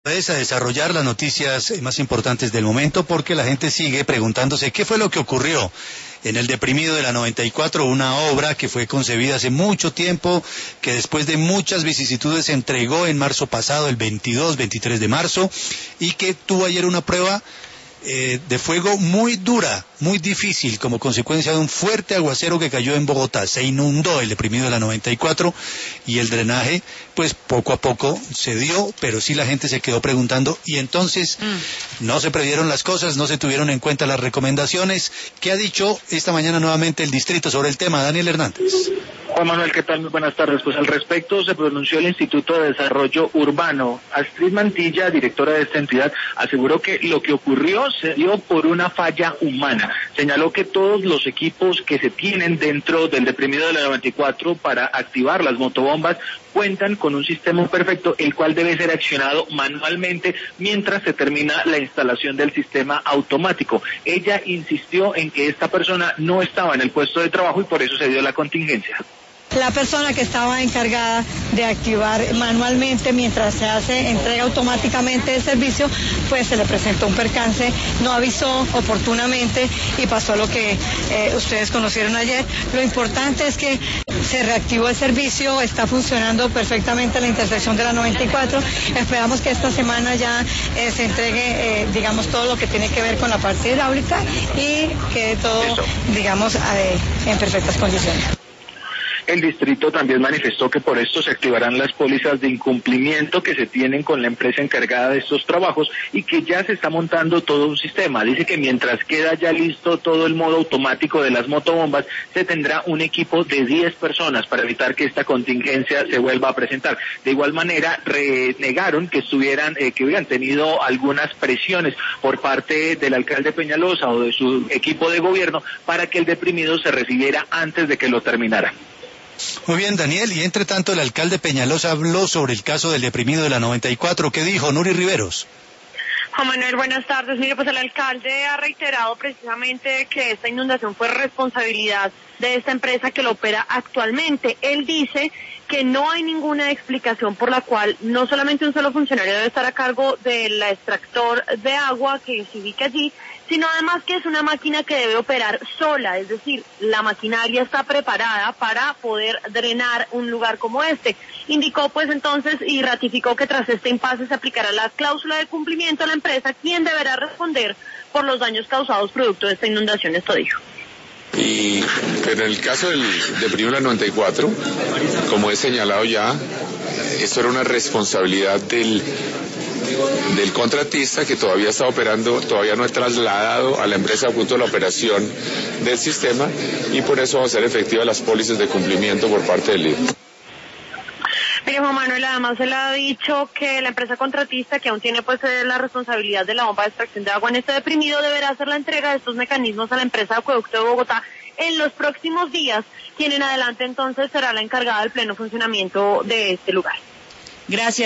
A desarrollar las noticias más importantes del momento, porque la gente sigue preguntándose qué fue lo que ocurrió en el deprimido de la 94, una obra que fue concebida hace mucho tiempo, que después de muchas vicisitudes se entregó en marzo pasado, el 23 de marzo, y que tuvo ayer una prueba de fuego muy dura, muy difícil, como consecuencia de un fuerte aguacero que cayó en Bogotá. Se inundó el deprimido de la 94 y el drenaje, pues poco a poco se dio, pero sí la gente se quedó preguntando, y entonces no se previeron las cosas, no se tuvieron en cuenta las recomendaciones. ¿Qué ha dicho esta mañana nuevamente el distrito sobre el tema? Daniel Hernández. Juan Manuel, ¿qué tal? Muy buenas tardes. Pues al respecto se pronunció el Instituto de Desarrollo Urbano. Astrid Mantilla, directora de esta entidad, aseguró que lo que ocurrió se dio por una falla humana. Señaló que todos los equipos que se tienen dentro del deprimido de la 94 para activar las motobombas cuentan con un sistema perfecto, el cual debe ser accionado manualmente mientras se termina la instalación del sistema automático. Ella insistió en que esta persona no estaba en el puesto de trabajo y por eso se dio la contingencia. La persona que estaba encargada de activar manualmente mientras se entrega automáticamente el servicio, pues se le presentó un percance, no avisó oportunamente y pasó lo que ustedes conocieron ayer. Lo importante es que se reactivó el servicio, está funcionando perfectamente la intersección de la 94. Esperamos que esta semana ya se entregue, todo lo que tiene que ver con la parte hidráulica y quede todo, en perfectas condiciones. El distrito también manifestó que por esto se activarán las pólizas de incumplimiento que se tienen con la empresa encargada de estos trabajos y que ya se está montando todo un sistema. Dice que mientras queda ya listo todo el modo automático de las motobombas, se tendrá un equipo de 10 personas para evitar que esta contingencia se vuelva a presentar. De igual manera, renegaron que hubieran tenido algunas presiones por parte del alcalde Peñalosa o de su equipo de gobierno para que el deprimido se recibiera antes de que lo terminara. Muy bien, Daniel, y entre tanto el alcalde Peñalosa habló sobre el caso del deprimido de la 94. ¿Qué dijo? Nuri Riveros. Juan Manuel, buenas tardes. Mire, pues el alcalde ha reiterado precisamente que esta inundación fue responsabilidad de esta empresa que lo opera actualmente. Él dice que no hay ninguna explicación por la cual no solamente un solo funcionario debe estar a cargo del extractor de agua que se ubica allí, sino además que es una máquina que debe operar sola, es decir, la maquinaria está preparada para poder drenar un lugar como este. Indicó pues entonces y ratificó que tras este impasse se aplicará la cláusula de cumplimiento a la empresa, quien deberá responder por los daños causados producto de esta inundación, esto dijo. Y en el caso del deprimido de la 94, como he señalado ya, esto era una responsabilidad del contratista que todavía está operando, todavía no ha trasladado a la empresa a punto la operación del sistema y por eso van a ser efectivas las pólizas de cumplimiento por parte del líder. Mire, Juan Manuel, además se le ha dicho que la empresa contratista, que aún tiene pues la responsabilidad de la bomba de extracción de agua en este deprimido, deberá hacer la entrega de estos mecanismos a la empresa Acueducto de Bogotá en los próximos días, quien en adelante entonces será la encargada del pleno funcionamiento de este lugar. Gracias.